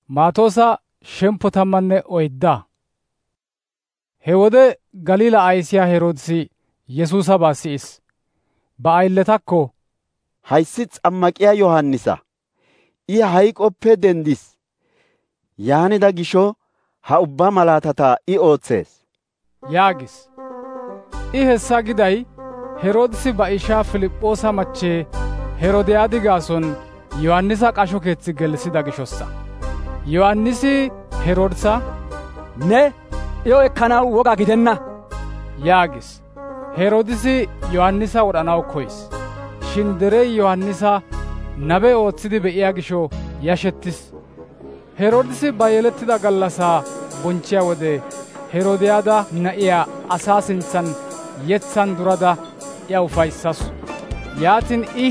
Maatoosa shemppo tammanne oydda. He wode Galiila aysiyaa Heroodisi Yesuusabaa si'is. Ba aylletakko, hayssi xammaqiyaa Yohannisa. I hayqoppe dendis. Yaanida gisho ha ubba malaatata I ootsees yaagis. I hessa giday Heroodisi ba ishaa Filiphoosa machche Heroodiyaadi gaason Yohannisa qasho keethi gelissida gishossa. Yohannisi Heroodisa, ne iyo ekkanaw woga gidenna yaagis. Heroodisi Yohannisa wodhanaw koyis. Shin derey Yohannisa nabe ooththidi be'iyaa gisho yashettis. Heroodisi ba yelettida gallasaa bonchchiyaa wode Heroodiyaada na'iyaa asaa sintsan yetsan durada iya ufaysasu. Yaatin I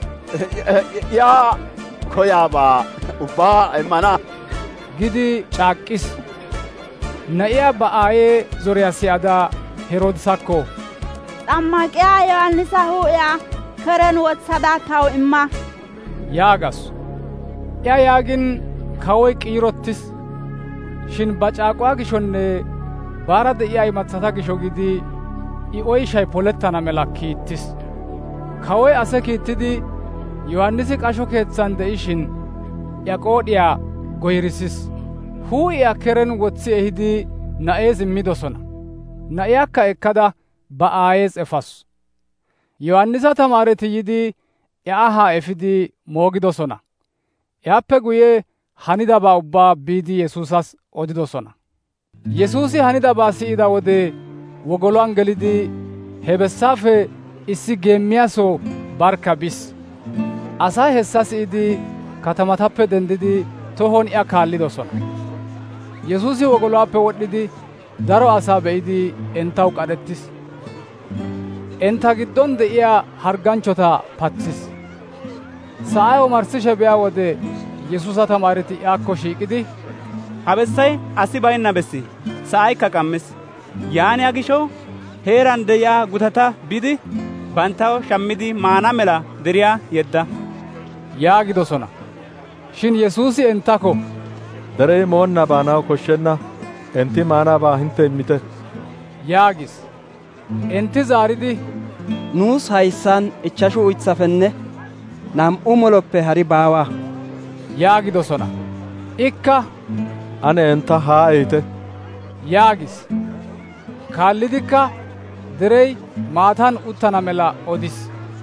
yaa koyaabaa ubbaa immana gidi caaqqis. Na'iyaa ba aayee zoriyaa siyada Heroodisakko, xammaqiyaa Yohannisa huuphiyaa keren wotsada taw imma yaagasu. Iya yaagin kawoy qiirottis. Shin ba caaquwaa gishonne baara de'iyaa imatsata gisho gidi I oyshay polettana mela kiittis. Kawoy ase kiittidi Yohannisi qasho keetsan de'ishin iya qoodhiyaa goyrisis. Huu'iyaa keren wotsi ehidi na'ees immidosona. Na'iyaakka ekkada ba aayees efasu. Yohannisa tamaareti yidi iya ahaa efidi moogidosona. Iyappe guye hanidabaa ubbaa biidi Yesuusas odidosona. Yesuusi hanidabaa si'ida wode wogoluwaan gelidi he bessaafe issi geemmiyasoo barka bis. Asay hessa si'idi katamatappe dendidi tohon iya kaallidosona. Yesuusi wogoluwaappe wodhdhidi daro asaa be'idi entaw qadhettis. Enta giddon de'iyaa harganchchota patsis. Sa'ay omarssishe biyaa wode Yesuusa tamaareti iyakko shiiqidi, ha bessay asi baynna bessi, sa'aykka qammis. Yaaniyaa gisho heeran de'iyaa gutata bidi bantaw shammidi maana mela deriyaa yedda yaagidosona. Shin Yesuusi entako, derey moonna baanaw koshshenna, enti maanabaa hintte immite yaagis. Enti zaaridi, nuus hayssan 5 uytsafenne 2 moloppe hari baawa yaagidosona. Ikka, ane enta haa ehite yaagis. Kaallidikka derey maatan uttana mela odis.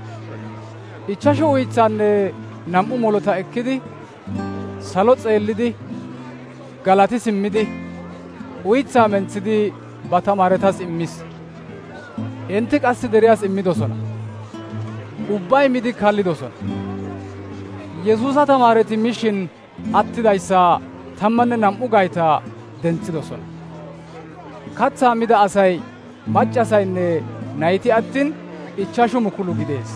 5 uytsaanne 2 molota ekkidi salo xeellidi galati simmidi uytsaa mentsidi ba tamaaretas immis. Enti qassi deriyas immidosona. Ubbay midi kallidosona. Yesuusa tamaareti mishin attidayssa 12 gaytaa denthidosona. Katsaa mida asay maccasaynne nayti attin 5,000 gidees.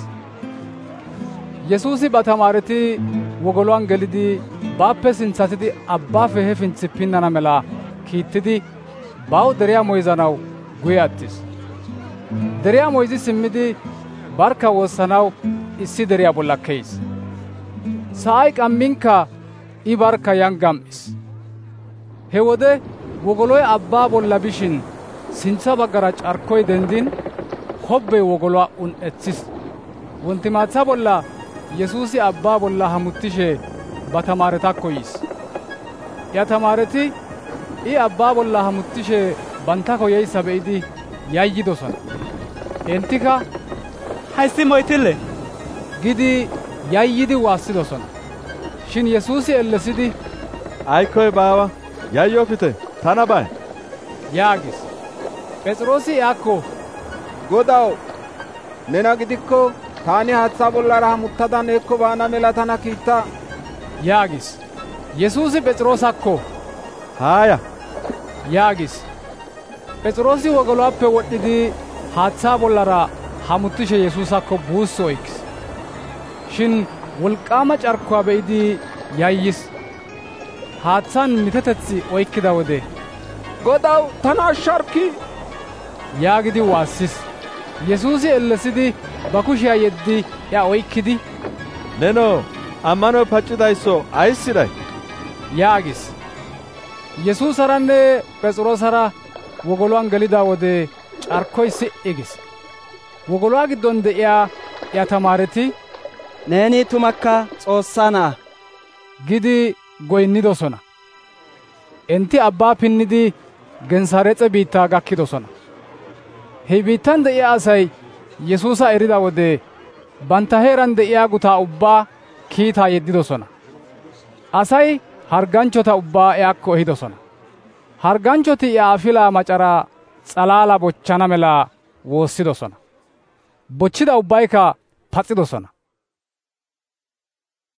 Yesuusi ba tamaareti wogoluwaan gelidi baappe sintsatidi abbaafe hefinthi pinnana mela kiittidi baw deriyaa moyzanaw guye attis. Deriyaa moyzi simmidi barka woossanaw issi deriyaa bolla keyis. Sa'ay qamminkka I barka yan gam''is. He wode wogoloy abbaa bolla bishin sintsa baggara carkkoy dendin hobbey wogoluwaa un''etsis. Wontimaatsa bolla Yesuusi abbaa bolla hamuttishe ba tamaaretakko yis. Ya tamaareti I abbaa bolla hamuttishe bantako yeysa be'idi yayyidosona. Entika, hayssi moytille gidi yayyidi waassidosona. Shin Yesuusi ellesidi, aykkoy baawa, yayyofite, tana bay yaagis. Phes'iroosi iyakko, Godaw, nena gidikko taani haatsaa bollara hamuttada neekko baana mela tana kiitta yaagis. Yesuusi Phes'iroosakko, haaya yaagis. Phes'iroosi wogoluwaappe wodhdhidi haatsaa bollara hamuttishe Yesuusakko buusso oykkis. Shin wolqqaama carkkuwaa be'idi yayyis. Haatsaan mitetetsi oykkida wode, Godaw, tana ashsharkkii yaagidi waassis. Yesuusi ellesidi ba kushiyaa yeddi iya oykkidi, nenoo ammanoy paccidaysso ays siday yaagis. Yesuusaranne Phes'iroosara wogoluwaan gelida wode carkkoy si"i gis. Wogoluwaa giddon de'iyaa iya tamaareti, «Neeni tumakka S'oossaa Na'aa» gidi goynnidosona. Enti abbaa pinnidi Gensaarees'e biittaa gakkidosona. He biittan de'iyaa asay Yesuusa erida wode bantta heeran de'iyaa gutaa ubbaa kiitaa yeddidosona. Asay harganchchota ubbaa iyakko ehidosona. Harganchchoti iya afilaa macaraa s'alaala bochchana mela woossidosona. Bochchida ubbaykka pas'idosona.